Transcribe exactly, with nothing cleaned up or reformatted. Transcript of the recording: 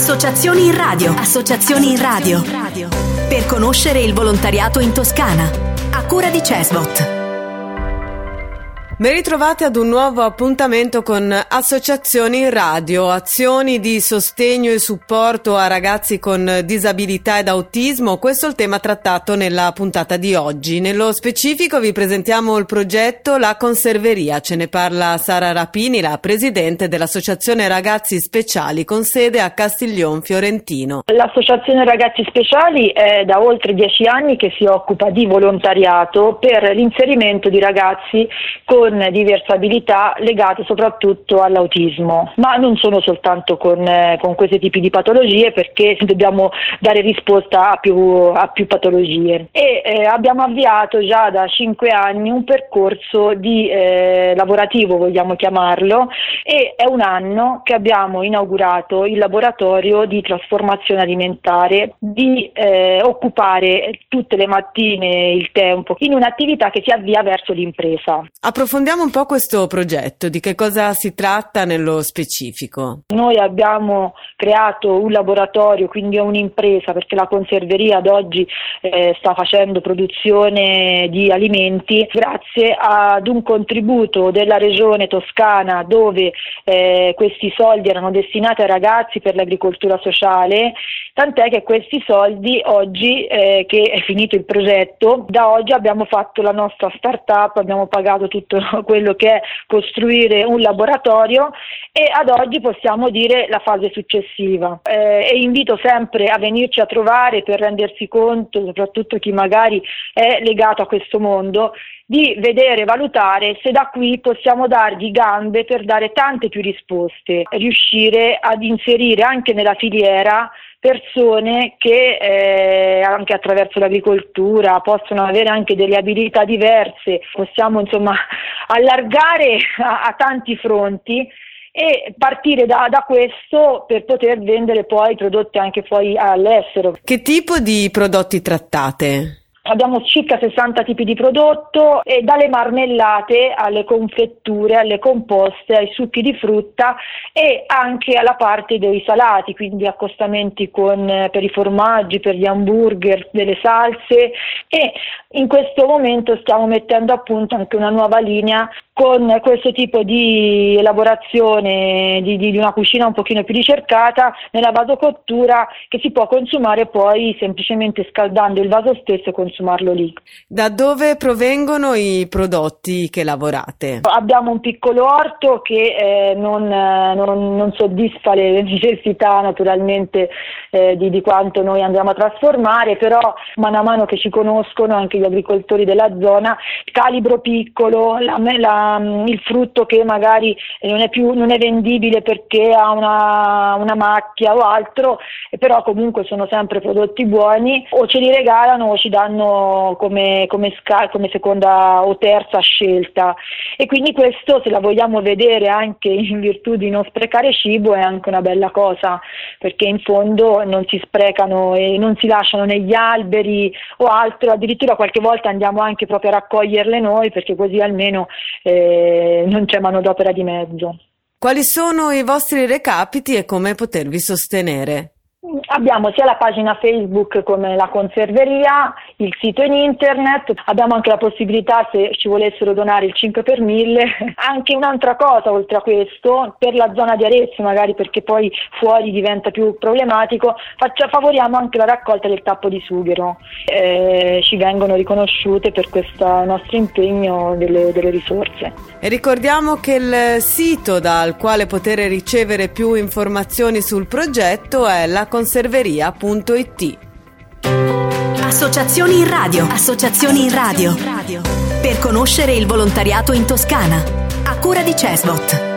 Associazioni in radio. Associazioni in radio. Per conoscere il volontariato in Toscana. A cura di Cesbot. Ben ritrovati ad un nuovo appuntamento con Associazioni in Radio, azioni di sostegno e supporto a ragazzi con disabilità ed autismo. Questo è il tema trattato nella puntata di oggi. Nello specifico vi presentiamo il progetto La Conserveria. Ce ne parla Sara Rapini, la presidente dell'Associazione Ragazzi Speciali con sede a Castiglion Fiorentino. L'Associazione Ragazzi Speciali è da oltre dieci anni che si occupa di volontariato per l'inserimento di ragazzi con diverse abilità legate soprattutto all'autismo, ma non sono soltanto con, eh, con questi tipi di patologie, perché dobbiamo dare risposta a più, a più patologie e eh, abbiamo avviato già da cinque anni un percorso di eh, lavorativo, vogliamo chiamarlo, e è un anno che abbiamo inaugurato il laboratorio di trasformazione alimentare, di eh, occupare tutte le mattine il tempo in un'attività che si avvia verso l'impresa. Approfondiamo un po' questo progetto, di che cosa si tratta nello specifico? Noi abbiamo creato un laboratorio, quindi è un'impresa, perché la conserveria ad oggi eh, sta facendo produzione di alimenti grazie ad un contributo della regione Toscana, dove eh, questi soldi erano destinati ai ragazzi per l'agricoltura sociale, tant'è che questi soldi oggi eh, che è finito il progetto, da oggi abbiamo fatto la nostra startup, abbiamo pagato tutto quello che è costruire un laboratorio e ad oggi possiamo dire la fase successiva. Eh, e invito sempre a venirci a trovare per rendersi conto, soprattutto chi magari è legato a questo mondo, di vedere, valutare se da qui possiamo dargli gambe per dare tante più risposte, riuscire ad inserire anche nella filiera persone che eh, anche attraverso l'agricoltura possono avere anche delle abilità diverse, possiamo insomma allargare a, a tanti fronti e partire da, da questo per poter vendere poi prodotti anche poi all'estero. Che tipo di prodotti trattate? Abbiamo circa sessanta tipi di prodotto, e dalle marmellate alle confetture, alle composte, ai succhi di frutta e anche alla parte dei salati, quindi accostamenti con, per i formaggi, per gli hamburger, delle salse, e in questo momento stiamo mettendo a punto anche una nuova linea con questo tipo di elaborazione di, di, di una cucina un pochino più ricercata nella vasocottura, che si può consumare poi semplicemente scaldando il vaso stesso e consumarlo lì. Da dove provengono i prodotti che lavorate? Abbiamo un piccolo orto che eh, non, non, non soddisfa le necessità naturalmente eh, di, di quanto noi andiamo a trasformare, però mano a mano che ci conoscono anche gli agricoltori della zona, calibro piccolo, la, la il frutto che magari non è più non è vendibile perché ha una, una macchia o altro, però comunque sono sempre prodotti buoni, o ce li regalano o ci danno come, come, sca- come seconda o terza scelta, e quindi questo, se la vogliamo vedere anche in virtù di non sprecare cibo, è anche una bella cosa, perché in fondo non si sprecano e non si lasciano negli alberi o altro, addirittura qualche volta andiamo anche proprio a raccoglierle noi, perché così almeno eh, non c'è manodopera di mezzo. Quali sono i vostri recapiti e come potervi sostenere? Abbiamo sia la pagina Facebook come la conserveria, il sito in internet, abbiamo anche la possibilità, se ci volessero donare il cinque per mille, anche un'altra cosa oltre a questo, per la zona di Arezzo magari, perché poi fuori diventa più problematico, faccia, favoriamo anche la raccolta del tappo di sughero, eh, ci vengono riconosciute per questo nostro impegno delle, delle risorse. E ricordiamo che il sito dal quale poter ricevere più informazioni sul progetto è la conserveria punto it. Associazioni in radio. Associazioni in radio. Per conoscere il volontariato in Toscana. A cura di Cesbot.